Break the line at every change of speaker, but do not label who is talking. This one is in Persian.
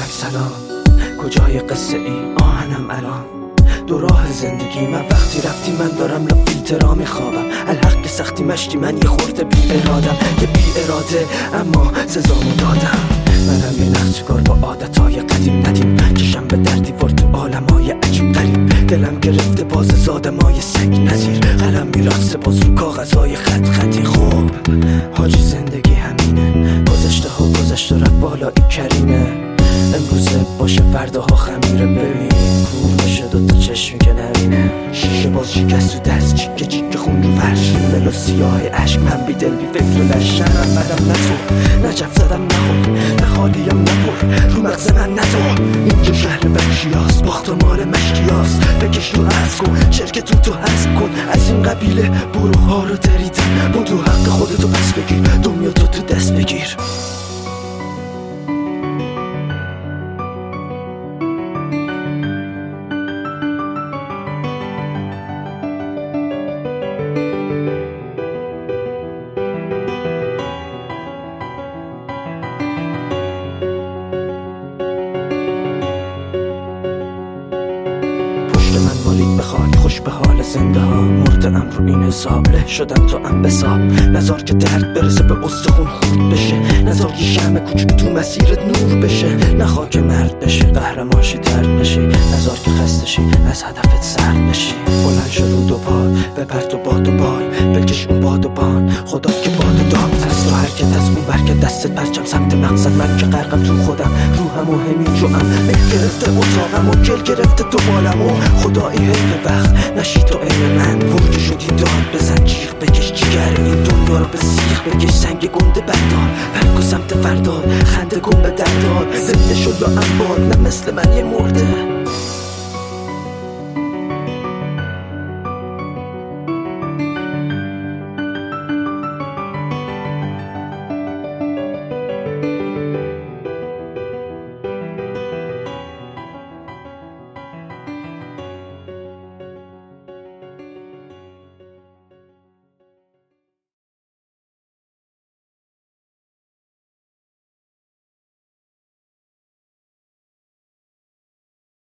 سلام، کجای قصه ای آهنم الان؟ دو راه زندگی من وقتی رفتی من دارم لا فیلترا میخوابم. الحق سختی مشتی من یه خورده بی ارادم، یه بی اراده اما سزامو دادم. منم یه نقشکار با عادتهای قدیم ندیم، چشم به در دیوار تو عالمای عجیب غریب. دلم گرفته باز زادمای سگ نظیر، قلم میرقصه باز رو کاغذهای خط خطی. خوب حاجی زندگی همینه، گذشته ها گذشته رفت بالا این کریمه. امروزه باشه فرداها خمیره، ببین کور بشه دوتا چشمی که نبینه. شیشه باز شکست تو دست، چیکه چیکه خون رو فرش، ریمل و سیاه عشق. من بی دل بی فکر و لشنم بدم نسو، نجف زدم نخور، نخالیم نپر، رو مغز من ندار. اینجا شهر بخشیاست، باخت مال مشکیاست. بکش تو عرض کن، شرکتون تو حذف کن. از این قبیله بروها رو دریدن، بودو حق خودتو پس بگیر، دنیا تو دست بگیر. به خاک خوش به حال زنده ها، مردم رو این حسابله شدم تو انبساب. نزار که درد برسه به استخون خورد بشه، نزار یه شمع کوچک تو مسیرت نور بشه. نخوا که مرد بشه قهرمانشی ترد بشی، نزار که خسته شی از هدفت سرد بشی. بلند شو رو دو پا بپر تو باد و بال، بکش اون باد و بان خدا که باد و دام. از تو حرکت از اون برکت دستت پرچم سمت مقصد. من که غرقم تو خودم، روحم و همین جوام. مل گرفته اتاقم و گل گرفته تو بالم و خدایی حیف وقت نشی تو عین من. برج شدی داد بزن جیغ بکش جگر این دنیا رو به سیخ بکش. سنگ گنده بردار برگ و سمت فردا، خنده کن به دردار. زنده شد یا انبار نه مثل من یه مرده.